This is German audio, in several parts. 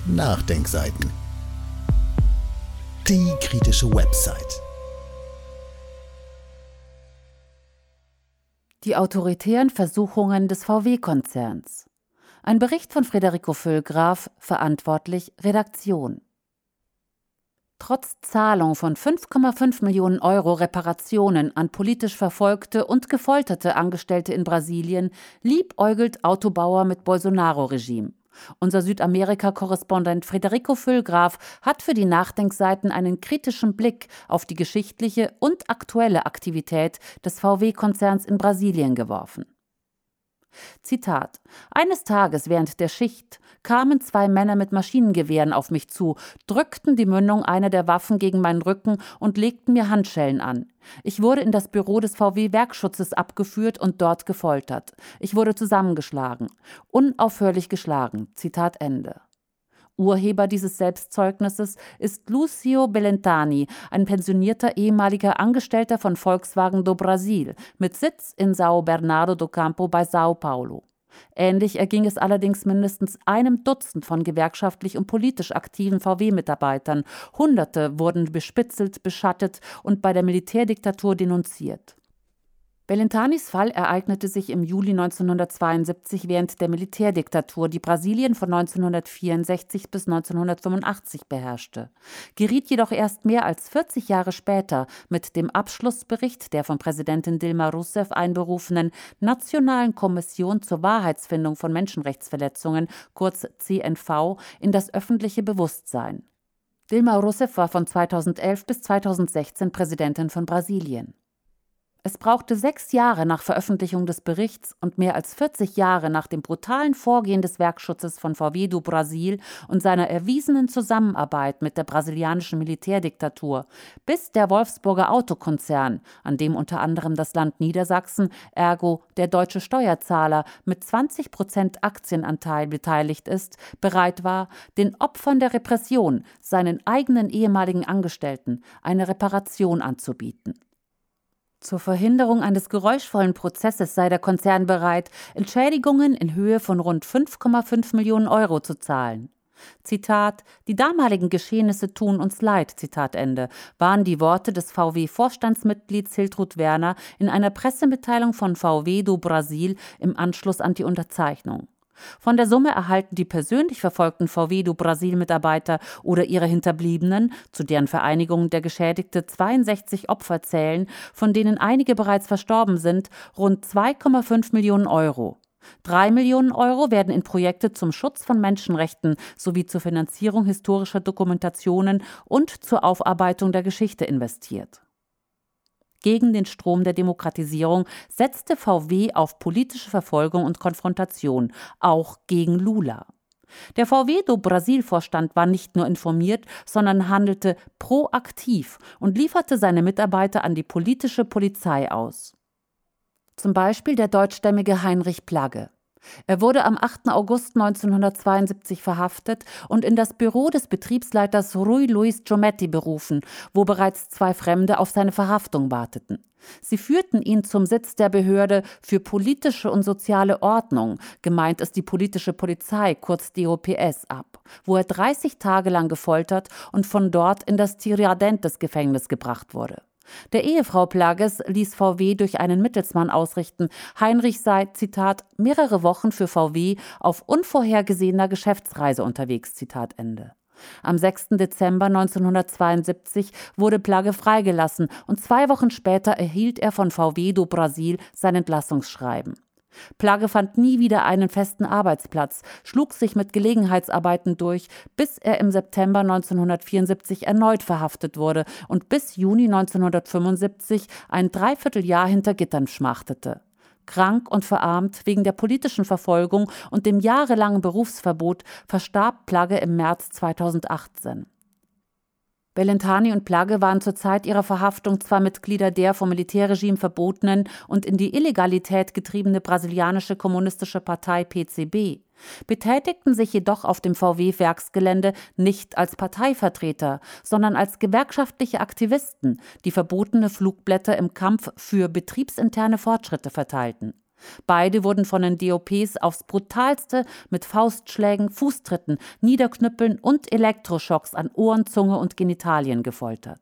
Nachdenkseiten. Die kritische Website. Die autoritären Versuchungen des VW-Konzerns. Ein Bericht von Federico Füllgraf, verantwortlich Redaktion. Trotz Zahlung von 5,5 Millionen Euro Reparationen an politisch verfolgte und gefolterte Angestellte in Brasilien liebäugelt Autobauer mit Bolsonaro-Regime. Unser Südamerika-Korrespondent Federico Füllgraf hat für die Nachdenkseiten einen kritischen Blick auf die geschichtliche und aktuelle Aktivität des VW-Konzerns in Brasilien geworfen. Zitat: Eines Tages während der Schicht kamen 2 Männer mit Maschinengewehren auf mich zu, drückten die Mündung einer der Waffen gegen meinen Rücken und legten mir Handschellen an. Ich wurde in das Büro des VW-Werkschutzes abgeführt und dort gefoltert. Ich wurde zusammengeschlagen, unaufhörlich geschlagen. Zitat Ende. Urheber dieses Selbstzeugnisses ist Lúcio Belintani, ein pensionierter ehemaliger Angestellter von Volkswagen do Brasil mit Sitz in São Bernardo do Campo bei São Paulo. Ähnlich erging es allerdings mindestens einem Dutzend von gewerkschaftlich und politisch aktiven VW-Mitarbeitern. Hunderte wurden bespitzelt, beschattet und bei der Militärdiktatur denunziert. Belintanis Fall ereignete sich im Juli 1972 während der Militärdiktatur, die Brasilien von 1964 bis 1985 beherrschte, geriet jedoch erst mehr als 40 Jahre später mit dem Abschlussbericht der von Präsidentin Dilma Rousseff einberufenen Nationalen Kommission zur Wahrheitsfindung von Menschenrechtsverletzungen, kurz CNV, in das öffentliche Bewusstsein. Dilma Rousseff war von 2011 bis 2016 Präsidentin von Brasilien. Es brauchte 6 Jahre nach Veröffentlichung des Berichts und mehr als 40 Jahre nach dem brutalen Vorgehen des Werkschutzes von VW do Brasil und seiner erwiesenen Zusammenarbeit mit der brasilianischen Militärdiktatur, bis der Wolfsburger Autokonzern, an dem unter anderem das Land Niedersachsen, ergo der deutsche Steuerzahler, mit 20% Aktienanteil beteiligt ist, bereit war, den Opfern der Repression, seinen eigenen ehemaligen Angestellten, eine Reparation anzubieten. Zur Verhinderung eines geräuschvollen Prozesses sei der Konzern bereit, Entschädigungen in Höhe von rund 5,5 Millionen Euro zu zahlen. Zitat: Die damaligen Geschehnisse tun uns leid, Zitat Ende, waren die Worte des VW-Vorstandsmitglieds Hiltrud Werner in einer Pressemitteilung von VW do Brasil im Anschluss an die Unterzeichnung. Von der Summe erhalten die persönlich verfolgten VW do Brasil-Mitarbeiter oder ihre Hinterbliebenen, zu deren Vereinigung der Geschädigte 62 Opfer zählen, von denen einige bereits verstorben sind, rund 2,5 Millionen Euro. 3 Millionen Euro werden in Projekte zum Schutz von Menschenrechten sowie zur Finanzierung historischer Dokumentationen und zur Aufarbeitung der Geschichte investiert. Gegen den Strom der Demokratisierung setzte VW auf politische Verfolgung und Konfrontation, auch gegen Lula. Der VW do Brasil-Vorstand war nicht nur informiert, sondern handelte proaktiv und lieferte seine Mitarbeiter an die politische Polizei aus. Zum Beispiel der deutschstämmige Heinrich Plagge. Er wurde am 8. August 1972 verhaftet und in das Büro des Betriebsleiters Rui Luis Giometti berufen, wo bereits 2 Fremde auf seine Verhaftung warteten. Sie führten ihn zum Sitz der Behörde für politische und soziale Ordnung, gemeint ist die politische Polizei, kurz DOPS, ab, wo er 30 Tage lang gefoltert und von dort in das Tiradentes-Gefängnis gebracht wurde. Der Ehefrau Plagges ließ VW durch einen Mittelsmann ausrichten, Heinrich sei, Zitat, mehrere Wochen für VW auf unvorhergesehener Geschäftsreise unterwegs, Zitat Ende. Am 6. Dezember 1972 wurde Plagge freigelassen und 2 Wochen später erhielt er von VW do Brasil sein Entlassungsschreiben. Plagge fand nie wieder einen festen Arbeitsplatz, schlug sich mit Gelegenheitsarbeiten durch, bis er im September 1974 erneut verhaftet wurde und bis Juni 1975 ein Dreivierteljahr hinter Gittern schmachtete. Krank und verarmt wegen der politischen Verfolgung und dem jahrelangen Berufsverbot verstarb Plagge im März 2018. Belintani und Plagge waren zur Zeit ihrer Verhaftung zwar Mitglieder der vom Militärregime verbotenen und in die Illegalität getriebene brasilianische kommunistische Partei PCB, betätigten sich jedoch auf dem VW-Werksgelände nicht als Parteivertreter, sondern als gewerkschaftliche Aktivisten, die verbotene Flugblätter im Kampf für betriebsinterne Fortschritte verteilten. Beide wurden von den DOPs aufs Brutalste mit Faustschlägen, Fußtritten, Niederknüppeln und Elektroschocks an Ohren, Zunge und Genitalien gefoltert.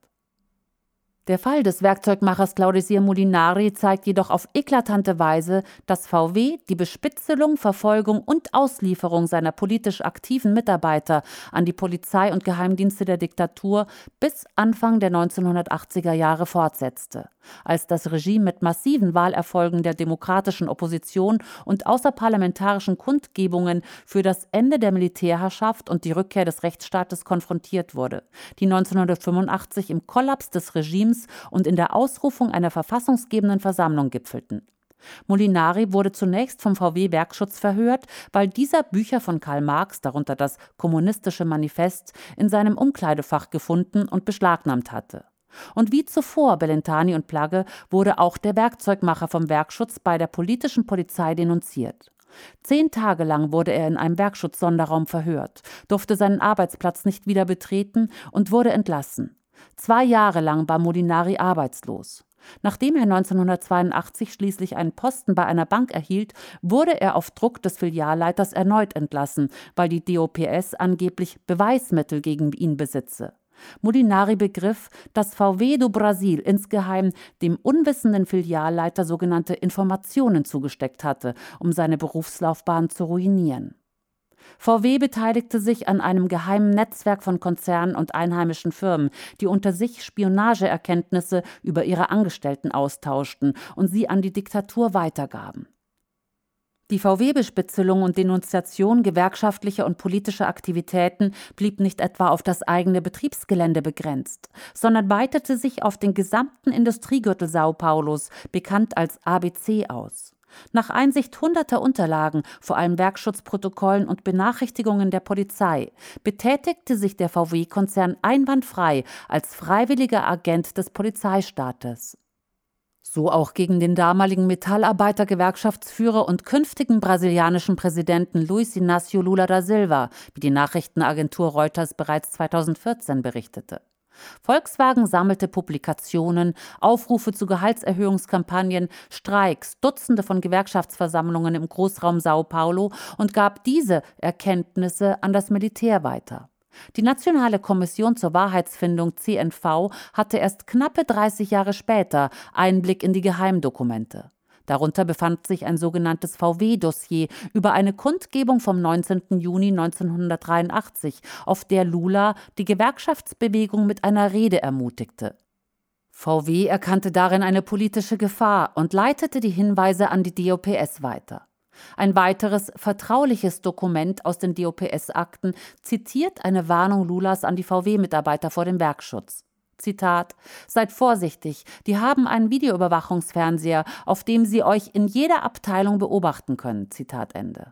Der Fall des Werkzeugmachers Claudicir Molinari zeigt jedoch auf eklatante Weise, dass VW die Bespitzelung, Verfolgung und Auslieferung seiner politisch aktiven Mitarbeiter an die Polizei und Geheimdienste der Diktatur bis Anfang der 1980er Jahre fortsetzte, als das Regime mit massiven Wahlerfolgen der demokratischen Opposition und außerparlamentarischen Kundgebungen für das Ende der Militärherrschaft und die Rückkehr des Rechtsstaates konfrontiert wurde, die 1985 im Kollaps des Regimes und in der Ausrufung einer verfassungsgebenden Versammlung gipfelten. Molinari wurde zunächst vom VW-Werkschutz verhört, weil dieser Bücher von Karl Marx, darunter das Kommunistische Manifest, in seinem Umkleidefach gefunden und beschlagnahmt hatte. Und wie zuvor Belentani und Plagge wurde auch der Werkzeugmacher vom Werkschutz bei der politischen Polizei denunziert. 10 Tage lang wurde er in einem Werkschutz-Sonderraum verhört, durfte seinen Arbeitsplatz nicht wieder betreten und wurde entlassen. 2 Jahre lang war Molinari arbeitslos. Nachdem er 1982 schließlich einen Posten bei einer Bank erhielt, wurde er auf Druck des Filialleiters erneut entlassen, weil die DOPS angeblich Beweismittel gegen ihn besitze. Molinari begriff, dass VW do Brasil insgeheim dem unwissenden Filialleiter sogenannte Informationen zugesteckt hatte, um seine Berufslaufbahn zu ruinieren. VW beteiligte sich an einem geheimen Netzwerk von Konzernen und einheimischen Firmen, die unter sich Spionageerkenntnisse über ihre Angestellten austauschten und sie an die Diktatur weitergaben. Die VW-Bespitzelung und Denunziation gewerkschaftlicher und politischer Aktivitäten blieb nicht etwa auf das eigene Betriebsgelände begrenzt, sondern weitete sich auf den gesamten Industriegürtel Sao Paulos, bekannt als ABC, aus. Nach Einsicht hunderter Unterlagen, vor allem Werkschutzprotokollen und Benachrichtigungen der Polizei, betätigte sich der VW-Konzern einwandfrei als freiwilliger Agent des Polizeistaates. So auch gegen den damaligen Metallarbeiter-Gewerkschaftsführer und künftigen brasilianischen Präsidenten Luiz Inácio Lula da Silva, wie die Nachrichtenagentur Reuters bereits 2014 berichtete. Volkswagen sammelte Publikationen, Aufrufe zu Gehaltserhöhungskampagnen, Streiks, Dutzende von Gewerkschaftsversammlungen im Großraum Sao Paulo und gab diese Erkenntnisse an das Militär weiter. Die Nationale Kommission zur Wahrheitsfindung CNV hatte erst knappe 30 Jahre später Einblick in die Geheimdokumente. Darunter befand sich ein sogenanntes VW-Dossier über eine Kundgebung vom 19. Juni 1983, auf der Lula die Gewerkschaftsbewegung mit einer Rede ermutigte. VW erkannte darin eine politische Gefahr und leitete die Hinweise an die DOPS weiter. Ein weiteres vertrauliches Dokument aus den DOPS-Akten zitiert eine Warnung Lulas an die VW-Mitarbeiter vor dem Werkschutz. Zitat: Seid vorsichtig, die haben einen Videoüberwachungsfernseher, auf dem sie euch in jeder Abteilung beobachten können. Zitat Ende.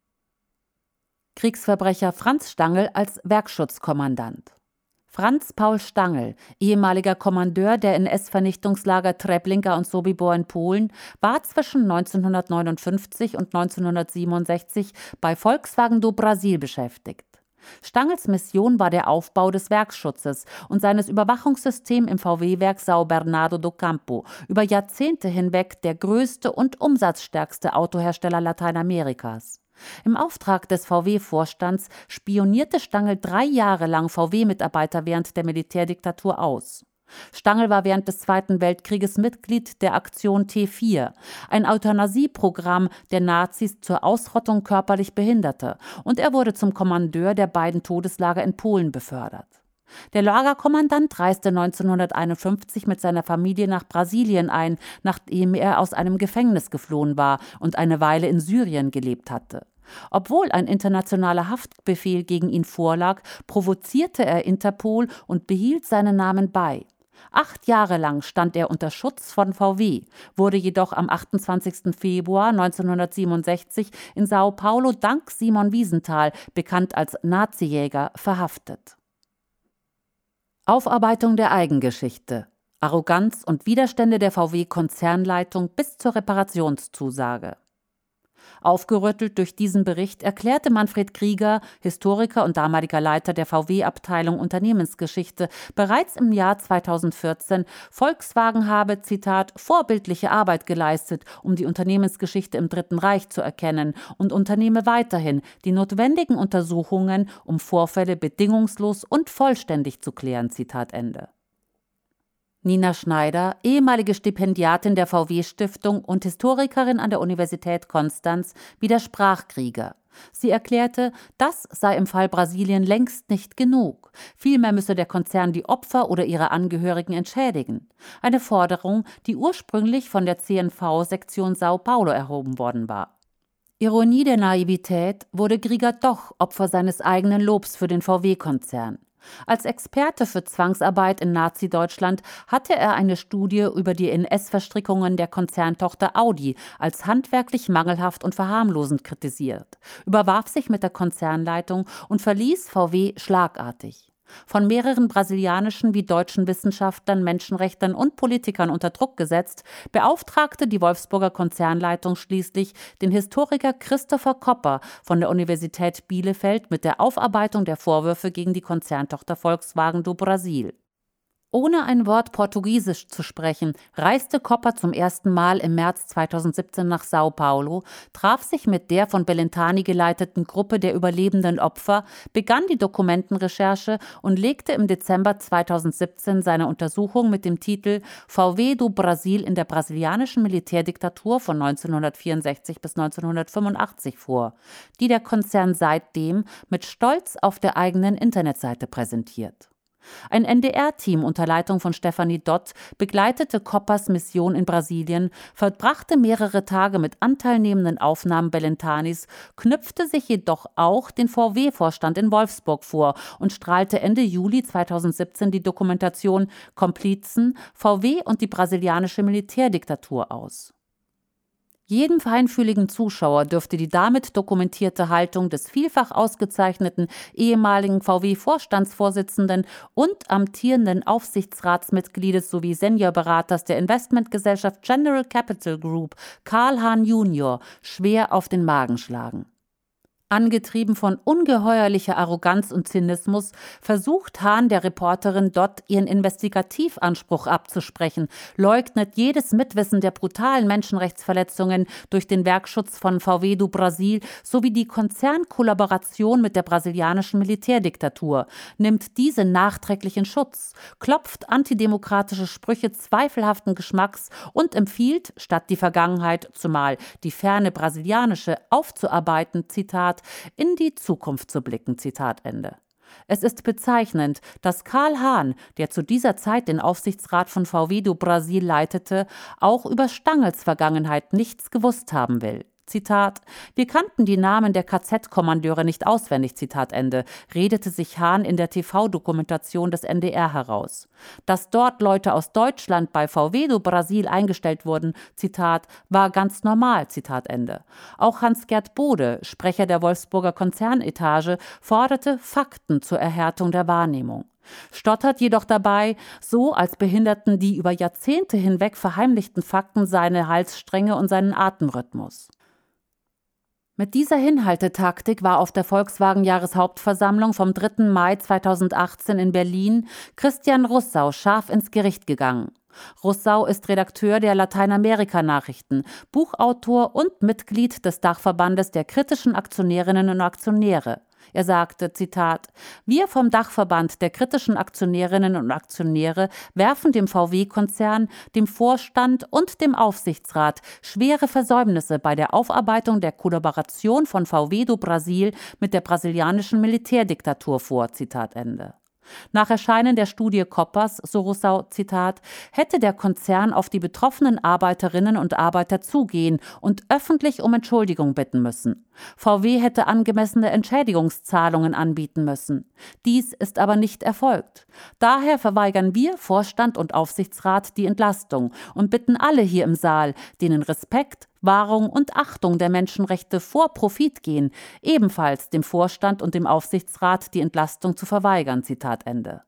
Kriegsverbrecher Franz Stangl als Werkschutzkommandant. Franz Paul Stangl, ehemaliger Kommandeur der NS-Vernichtungslager Treblinka und Sobibor in Polen, war zwischen 1959 und 1967 bei Volkswagen do Brasil beschäftigt. Stangls Mission war der Aufbau des Werksschutzes und seines Überwachungssystems im VW-Werk São Bernardo do Campo, über Jahrzehnte hinweg der größte und umsatzstärkste Autohersteller Lateinamerikas. Im Auftrag des VW-Vorstands spionierte Stangl 3 Jahre lang VW-Mitarbeiter während der Militärdiktatur aus. Stangl war während des Zweiten Weltkrieges Mitglied der Aktion T4, ein Euthanasieprogramm der Nazis zur Ausrottung körperlich Behinderter, und er wurde zum Kommandeur der beiden Todeslager in Polen befördert. Der Lagerkommandant reiste 1951 mit seiner Familie nach Brasilien ein, nachdem er aus einem Gefängnis geflohen war und eine Weile in Syrien gelebt hatte. Obwohl ein internationaler Haftbefehl gegen ihn vorlag, provozierte er Interpol und behielt seinen Namen bei. 8 Jahre lang stand er unter Schutz von VW, wurde jedoch am 28. Februar 1967 in Sao Paulo dank Simon Wiesenthal, bekannt als Nazijäger, verhaftet. Aufarbeitung der Eigengeschichte. Arroganz und Widerstände der VW-Konzernleitung bis zur Reparationszusage. Aufgerüttelt durch diesen Bericht erklärte Manfred Krieger, Historiker und damaliger Leiter der VW-Abteilung Unternehmensgeschichte, bereits im Jahr 2014, Volkswagen habe, Zitat, vorbildliche Arbeit geleistet, um die Unternehmensgeschichte im Dritten Reich zu erkennen und unternehme weiterhin die notwendigen Untersuchungen, um Vorfälle bedingungslos und vollständig zu klären, Zitat Ende. Nina Schneider, ehemalige Stipendiatin der VW-Stiftung und Historikerin an der Universität Konstanz, widersprach Krieger. Sie erklärte, das sei im Fall Brasilien längst nicht genug. Vielmehr müsse der Konzern die Opfer oder ihre Angehörigen entschädigen. Eine Forderung, die ursprünglich von der CNV-Sektion São Paulo erhoben worden war. Ironie der Naivität wurde Krieger doch Opfer seines eigenen Lobs für den VW-Konzern. Als Experte für Zwangsarbeit in Nazi-Deutschland hatte er eine Studie über die NS-Verstrickungen der Konzerntochter Audi als handwerklich mangelhaft und verharmlosend kritisiert, überwarf sich mit der Konzernleitung und verließ VW schlagartig. Von mehreren brasilianischen wie deutschen Wissenschaftlern, Menschenrechtlern und Politikern unter Druck gesetzt, beauftragte die Wolfsburger Konzernleitung schließlich den Historiker Christopher Kopper von der Universität Bielefeld mit der Aufarbeitung der Vorwürfe gegen die Konzerntochter Volkswagen do Brasil. Ohne ein Wort Portugiesisch zu sprechen, reiste Kopper zum ersten Mal im März 2017 nach São Paulo, traf sich mit der von Belintani geleiteten Gruppe der überlebenden Opfer, begann die Dokumentenrecherche und legte im Dezember 2017 seine Untersuchung mit dem Titel VW do Brasil in der brasilianischen Militärdiktatur von 1964 bis 1985 vor, die der Konzern seitdem mit Stolz auf der eigenen Internetseite präsentiert. Ein NDR-Team unter Leitung von Stefanie Dott begleitete Koppers Mission in Brasilien, verbrachte mehrere Tage mit anteilnehmenden Aufnahmen Belintanis, knüpfte sich jedoch auch den VW-Vorstand in Wolfsburg vor und strahlte Ende Juli 2017 die Dokumentation Komplizen, VW und die brasilianische Militärdiktatur aus. Jedem feinfühligen Zuschauer dürfte die damit dokumentierte Haltung des vielfach ausgezeichneten ehemaligen VW-Vorstandsvorsitzenden und amtierenden Aufsichtsratsmitgliedes sowie Seniorberaters der Investmentgesellschaft General Capital Group, Karl Hahn Jr., schwer auf den Magen schlagen. Angetrieben von ungeheuerlicher Arroganz und Zynismus versucht Hahn der Reporterin Dott ihren Investigativanspruch abzusprechen, leugnet jedes Mitwissen der brutalen Menschenrechtsverletzungen durch den Werkschutz von VW do Brasil sowie die Konzernkollaboration mit der brasilianischen Militärdiktatur, nimmt diese nachträglich in Schutz, klopft antidemokratische Sprüche zweifelhaften Geschmacks und empfiehlt, statt die Vergangenheit, zumal die ferne brasilianische, aufzuarbeiten, Zitat, in die Zukunft zu blicken, Zitat Ende. Es ist bezeichnend, dass Karl Hahn, der zu dieser Zeit den Aufsichtsrat von VW do Brasil leitete, auch über Stangls Vergangenheit nichts gewusst haben will. Zitat, wir kannten die Namen der KZ-Kommandeure nicht auswendig, Zitat Ende, redete sich Hahn in der TV-Dokumentation des NDR heraus. Dass dort Leute aus Deutschland bei VW do Brasil eingestellt wurden, Zitat, war ganz normal, Zitat Ende. Auch Hans-Gert Bode, Sprecher der Wolfsburger Konzernetage, forderte Fakten zur Erhärtung der Wahrnehmung. Stottert jedoch dabei, so als behinderten die über Jahrzehnte hinweg verheimlichten Fakten seine Halsstränge und seinen Atemrhythmus. Mit dieser Hinhaltetaktik war auf der Volkswagen-Jahreshauptversammlung vom 3. Mai 2018 in Berlin Christian Russau scharf ins Gericht gegangen. Russau ist Redakteur der Lateinamerika-Nachrichten, Buchautor und Mitglied des Dachverbandes der kritischen Aktionärinnen und Aktionäre. Er sagte, Zitat, wir vom Dachverband der kritischen Aktionärinnen und Aktionäre werfen dem VW-Konzern, dem Vorstand und dem Aufsichtsrat schwere Versäumnisse bei der Aufarbeitung der Kollaboration von VW do Brasil mit der brasilianischen Militärdiktatur vor, Zitat Ende. Nach Erscheinen der Studie Koppers, so Russau, Zitat, hätte der Konzern auf die betroffenen Arbeiterinnen und Arbeiter zugehen und öffentlich um Entschuldigung bitten müssen. VW hätte angemessene Entschädigungszahlungen anbieten müssen. Dies ist aber nicht erfolgt. Daher verweigern wir, Vorstand und Aufsichtsrat, die Entlastung und bitten alle hier im Saal, denen Respekt, Wahrung und Achtung der Menschenrechte vor Profit gehen, ebenfalls dem Vorstand und dem Aufsichtsrat die Entlastung zu verweigern, Zitat Ende.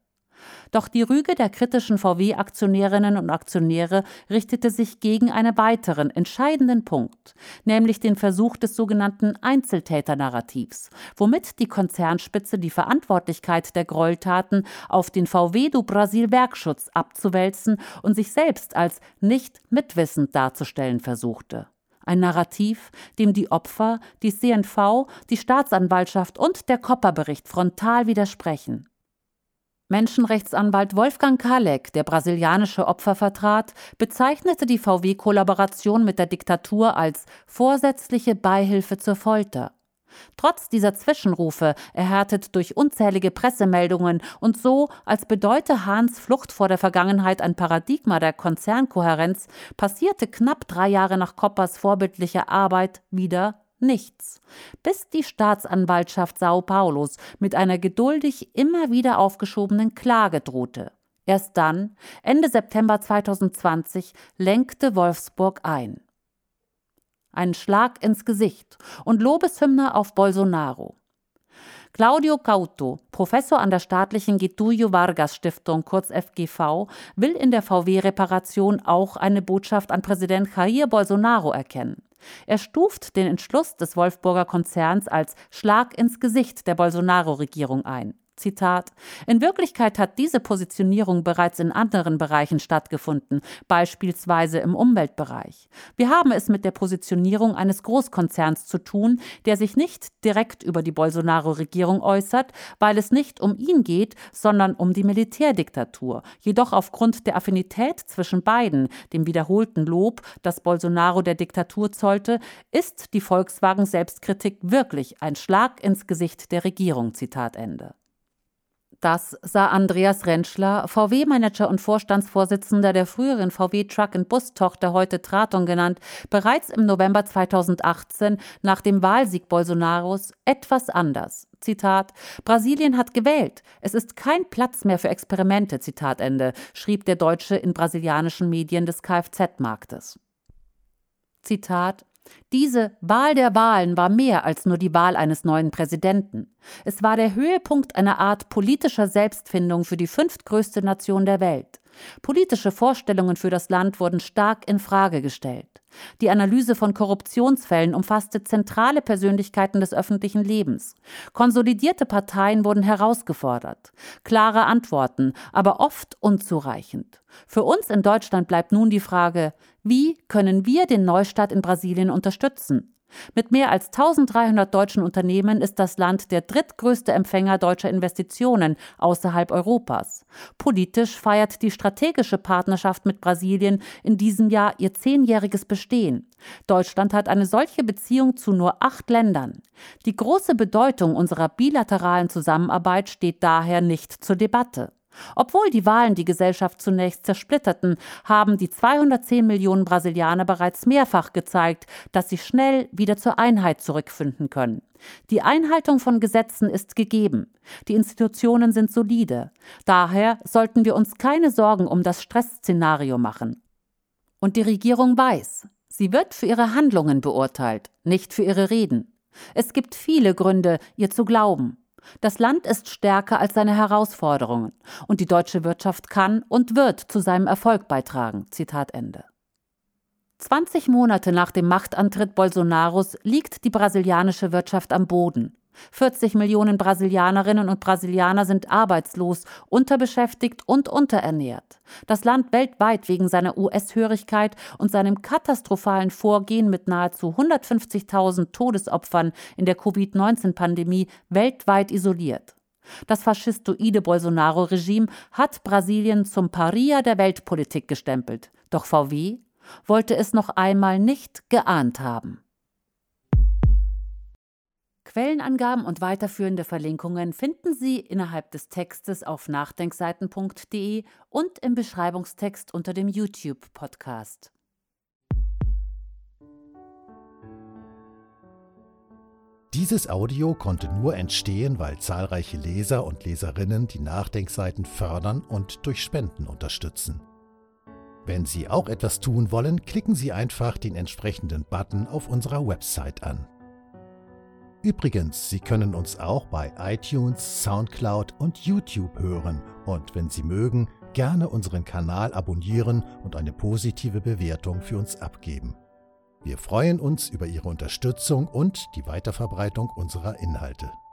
Doch die Rüge der kritischen VW-Aktionärinnen und Aktionäre richtete sich gegen einen weiteren entscheidenden Punkt, nämlich den Versuch des sogenannten Einzeltäter-Narrativs, womit die Konzernspitze die Verantwortlichkeit der Gräueltaten auf den VW do Brasil Werkschutz abzuwälzen und sich selbst als nicht mitwissend darzustellen versuchte. Ein Narrativ, dem die Opfer, die CNV, die Staatsanwaltschaft und der Kopper-Bericht frontal widersprechen. Menschenrechtsanwalt Wolfgang Kalek, der brasilianische Opfer vertrat, bezeichnete die VW-Kollaboration mit der Diktatur als vorsätzliche Beihilfe zur Folter. Trotz dieser Zwischenrufe, erhärtet durch unzählige Pressemeldungen und so, als bedeute Hahns Flucht vor der Vergangenheit ein Paradigma der Konzernkohärenz, passierte knapp 3 Jahre nach Koppers vorbildlicher Arbeit wieder nichts, bis die Staatsanwaltschaft São Paulos mit einer geduldig immer wieder aufgeschobenen Klage drohte. Erst dann, Ende September 2020, lenkte Wolfsburg ein. Ein Schlag ins Gesicht und Lobeshymne auf Bolsonaro. Claudio Couto, Professor an der staatlichen Getúlio Vargas Stiftung, kurz FGV, will in der VW-Reparation auch eine Botschaft an Präsident Jair Bolsonaro erkennen. Er stuft den Entschluss des Wolfsburger Konzerns als Schlag ins Gesicht der Bolsonaro-Regierung ein. Zitat: In Wirklichkeit hat diese Positionierung bereits in anderen Bereichen stattgefunden, beispielsweise im Umweltbereich. Wir haben es mit der Positionierung eines Großkonzerns zu tun, der sich nicht direkt über die Bolsonaro-Regierung äußert, weil es nicht um ihn geht, sondern um die Militärdiktatur. Jedoch aufgrund der Affinität zwischen beiden, dem wiederholten Lob, das Bolsonaro der Diktatur zollte, ist die Volkswagen-Selbstkritik wirklich ein Schlag ins Gesicht der Regierung. Zitat Ende. Das sah Andreas Rentschler, VW-Manager und Vorstandsvorsitzender der früheren VW-Truck-and-Bus-Tochter, heute Traton genannt, bereits im November 2018 nach dem Wahlsieg Bolsonaros etwas anders. Zitat: Brasilien hat gewählt. Es ist kein Platz mehr für Experimente, Zitat Ende, schrieb der Deutsche in brasilianischen Medien des Kfz-Marktes. Zitat: Diese Wahl der Wahlen war mehr als nur die Wahl eines neuen Präsidenten. Es war der Höhepunkt einer Art politischer Selbstfindung für die 5. größte Nation der Welt. Politische Vorstellungen für das Land wurden stark in Frage gestellt. Die Analyse von Korruptionsfällen umfasste zentrale Persönlichkeiten des öffentlichen Lebens. Konsolidierte Parteien wurden herausgefordert. Klare Antworten, aber oft unzureichend. Für uns in Deutschland bleibt nun die Frage: Wie können wir den Neustart in Brasilien unterstützen? Mit mehr als 1300 deutschen Unternehmen ist das Land der drittgrößte Empfänger deutscher Investitionen außerhalb Europas. Politisch feiert die strategische Partnerschaft mit Brasilien in diesem Jahr ihr 10-jähriges Bestehen. Deutschland hat eine solche Beziehung zu nur 8 Ländern. Die große Bedeutung unserer bilateralen Zusammenarbeit steht daher nicht zur Debatte. Obwohl die Wahlen die Gesellschaft zunächst zersplitterten, haben die 210 Millionen Brasilianer bereits mehrfach gezeigt, dass sie schnell wieder zur Einheit zurückfinden können. Die Einhaltung von Gesetzen ist gegeben. Die Institutionen sind solide. Daher sollten wir uns keine Sorgen um das Stressszenario machen. Und die Regierung weiß, sie wird für ihre Handlungen beurteilt, nicht für ihre Reden. Es gibt viele Gründe, ihr zu glauben. Das Land ist stärker als seine Herausforderungen und die deutsche Wirtschaft kann und wird zu seinem Erfolg beitragen. Zitat Ende. 20 Monate nach dem Machtantritt Bolsonaros liegt die brasilianische Wirtschaft am Boden. 40 Millionen Brasilianerinnen und Brasilianer sind arbeitslos, unterbeschäftigt und unterernährt. Das Land weltweit wegen seiner US-Hörigkeit und seinem katastrophalen Vorgehen mit nahezu 150.000 Todesopfern in der Covid-19-Pandemie weltweit isoliert. Das faschistoide Bolsonaro-Regime hat Brasilien zum Paria der Weltpolitik gestempelt. Doch VW wollte es noch einmal nicht geahnt haben. Quellenangaben und weiterführende Verlinkungen finden Sie innerhalb des Textes auf nachdenkseiten.de und im Beschreibungstext unter dem YouTube-Podcast. Dieses Audio konnte nur entstehen, weil zahlreiche Leser und Leserinnen die Nachdenkseiten fördern und durch Spenden unterstützen. Wenn Sie auch etwas tun wollen, klicken Sie einfach den entsprechenden Button auf unserer Website an. Übrigens, Sie können uns auch bei iTunes, Soundcloud und YouTube hören und wenn Sie mögen, gerne unseren Kanal abonnieren und eine positive Bewertung für uns abgeben. Wir freuen uns über Ihre Unterstützung und die Weiterverbreitung unserer Inhalte.